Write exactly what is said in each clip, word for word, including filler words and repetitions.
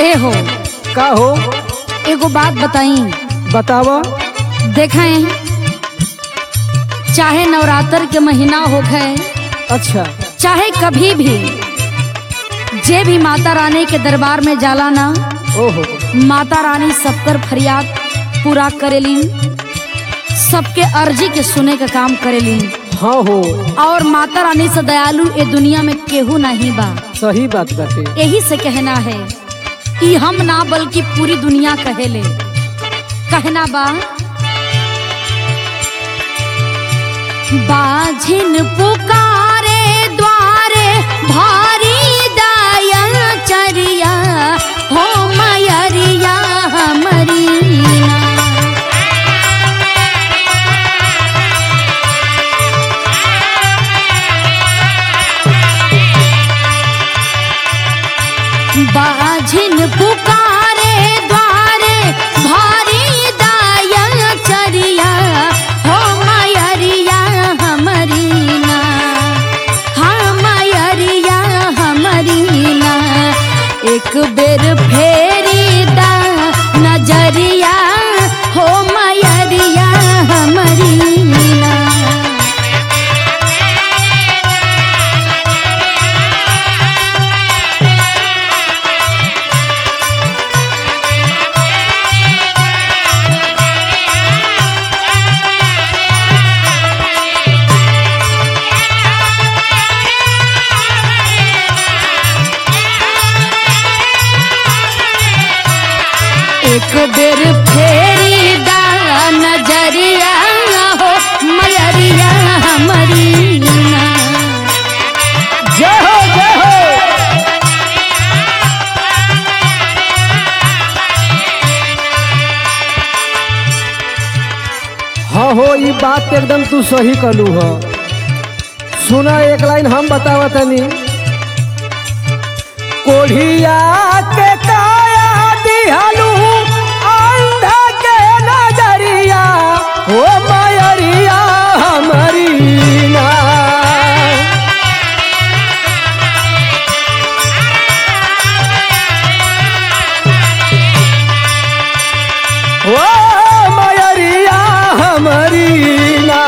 ए हो का हो? एगो बात बताई। बतावा। देखें, चाहे नवरात्र के महीना हो गए, अच्छा, चाहे कभी भी जे भी माता रानी के दरबार में जाला ना, ओहो, माता रानी सबकर फरियाद पूरा करेलीन, सबके अर्जी के सुने का काम करेलीन। हाँ हो, और माता रानी से दयालु ए दुनिया में केहू नहीं बा। सही बात बाटे। यही से कहना है कि हम ना बल्कि पूरी दुनिया कहेले। कहना बा, बाझिन पुकारे द्वारे भारी दया चरिया हो मयरिया हमरीना। बाझिन पुकारे द्वारे भारी दया चरिया हो मयरिया हमरीना, हाँ मयरिया हमरीना। एक बेर फेरी दा नजरिया हो मयरिया हमरीना। एक बेर फेरी दा नजरिया हो मयरिया हमरीना। जय हो, जय हो। हाँ हो, ये बात एकदम तू सही कहलू हो। सुना, एक लाइन हम बतावा तनी। कोढ़िया के काया दिहलू अंधा के नजरिया हो मयरिया हमरीना। ओ मयरिया हमरीना।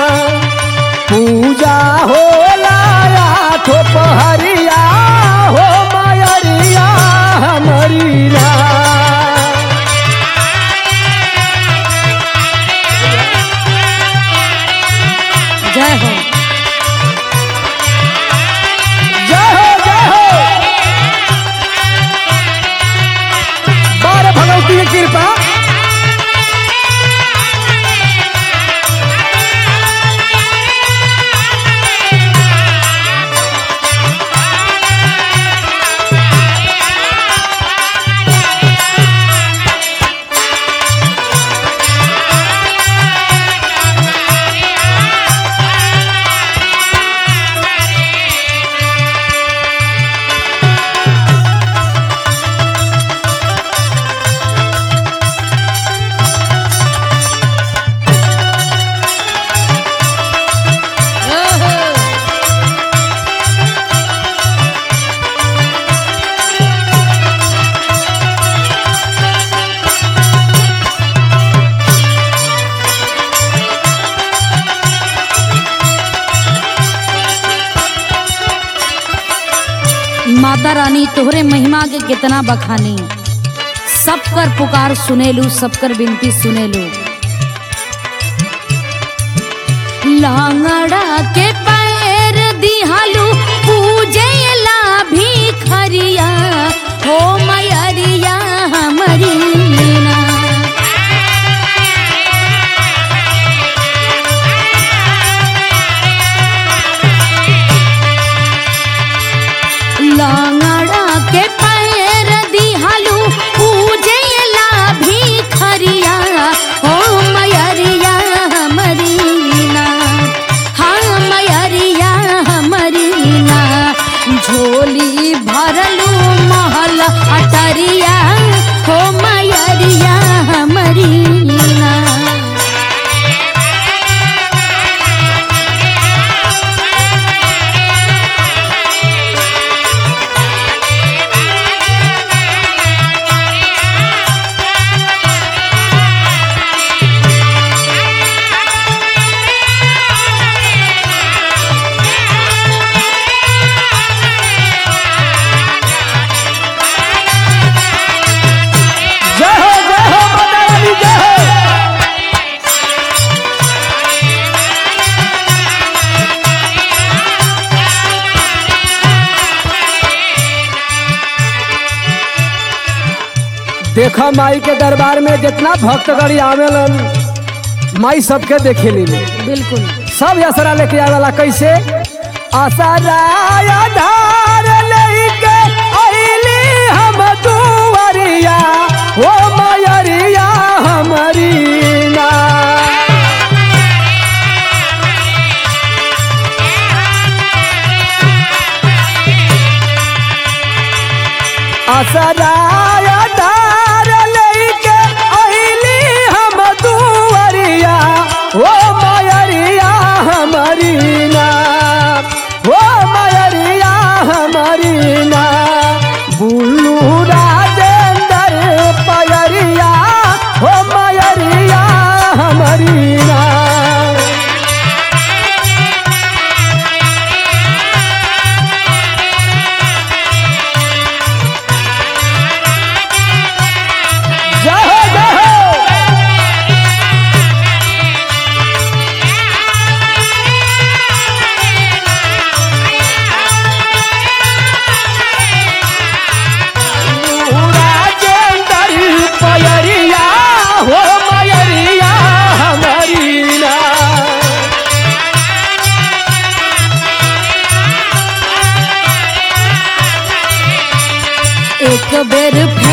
पूजा होला आठो पहरिया हो मयरिया हमरीना। जय हो, जय हो, जय हो। बारह भगवती की कृपा। माता रानी तोहरे महिमा के कितना बखानी। सबकर पुकार सुनेलू, सबकर विनती सुनेलू। लांगड़ा के पैर दिहालू पूजेला भिखरिया हो मयरिया हमरीना। लांगड़ा के पैर दिहालू पूजेला भिखरिया हो मयरिया हमरीना, हाँ मयरिया हमरीना। झोली भरलू महल अटरिया हो मयरिया हमरीना। देखा माई के दरबार में जितना भक्तगण आवेलन माई सबके देखे ली बिल्कुल सब असरा लेके आवेला कैसे असरा आधार लेके आइली हम दुआरिया ओ मयरिया हमारी ना असरा आधार लेके आइली हम दुआरिया ओ मयरिया हमारी ना ओ मयरिया हमारी ना बुल्लू राजेंद्र पयरिया ओ मयरिया हमारी ना एक बेर